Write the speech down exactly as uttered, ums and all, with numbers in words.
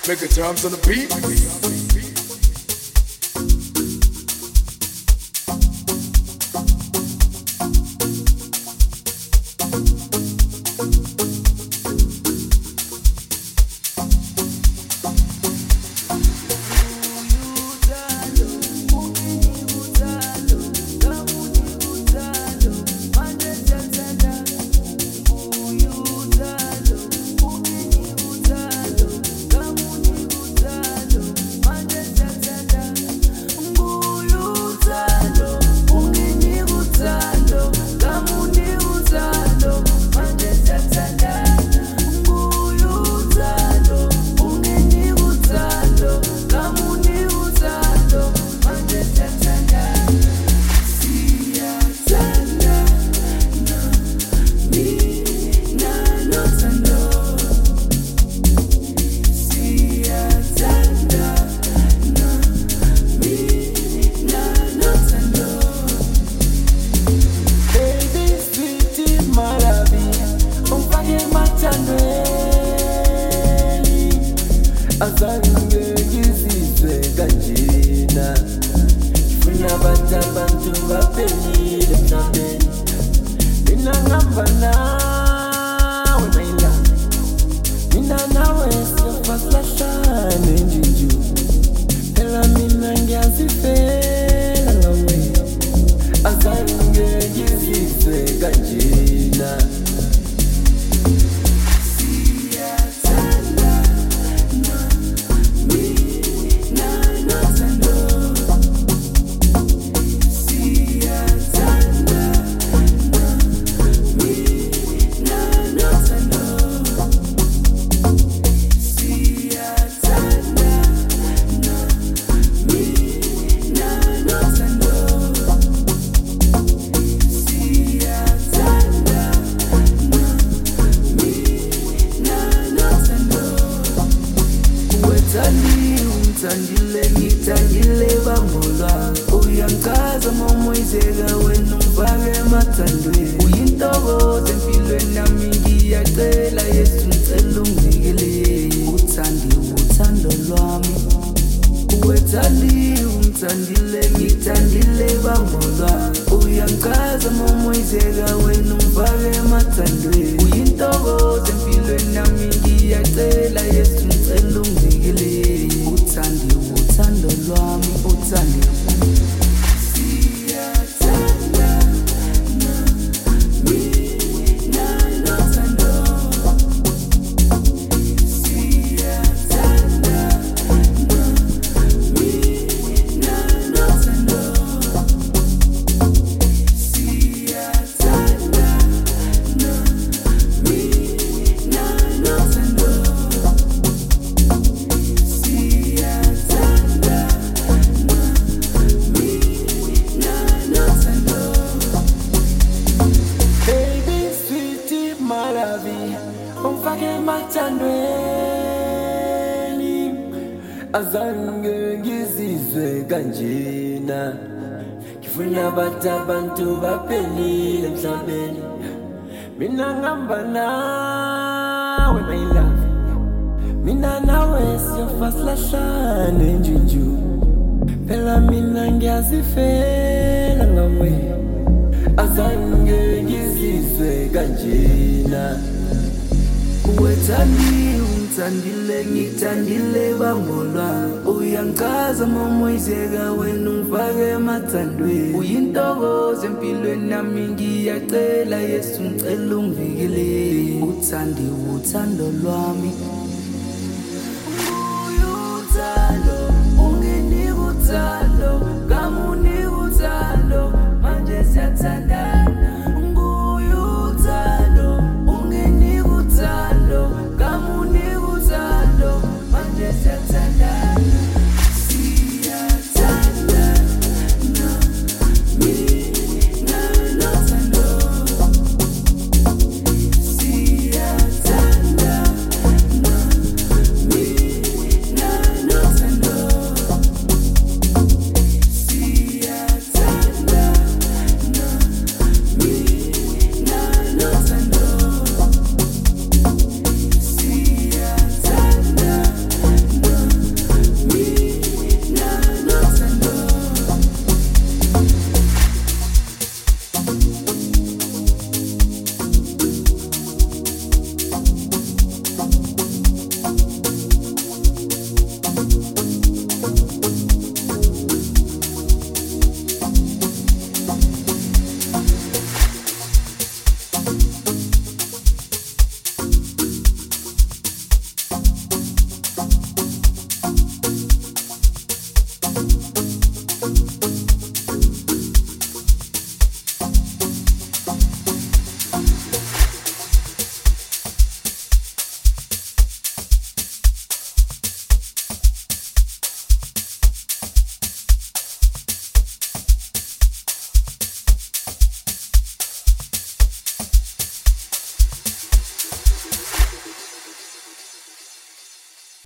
Make a drums on the beat. Azange ngizizwe kanjena Funa bathi abantu baphelile emhlabeni Mina ngihamba nawe my love Mina nawe siyofa silahlane njinju Phela mina ngiyazifela ngawe Azange ngizizwe kanjena Tandile ngithandile bambolwa Uyangikaza momoyizeka wena ungifake emathandweni Uyintokozo empilweni yami ngiyacela Yesu ngicela unginikele Uthandi uthando lwami Uwethandi ungithandile ngithandile bambolwa Uyangikaza momoyizeka wena ungifake emathandweni Uyintokozo empilweni yami ngiyacela Yesu ngicela unginikele Uthandi uthando lwami uthandi Siyathanda mina nothando Siyathanda mina nothando Siyathanda mina nothando Ungifake emathandweni Azange ngizizwe kanjena Ngifuna bathi abantu baphelile emhlabeni Mina ngihamba nawe my love Mina nawe siyofa silahlane njinju Phela mina ngiyazifela ngawe Azange ngizizwe kanjena Uwethandi ungithandile ngithandile bambolwa Uyangikaza momoyizeka wena ungifake emathandweni Uyintokozo empilweni yami ngiyacela Yesu ngicela ungivikele Uthandi uthando lwami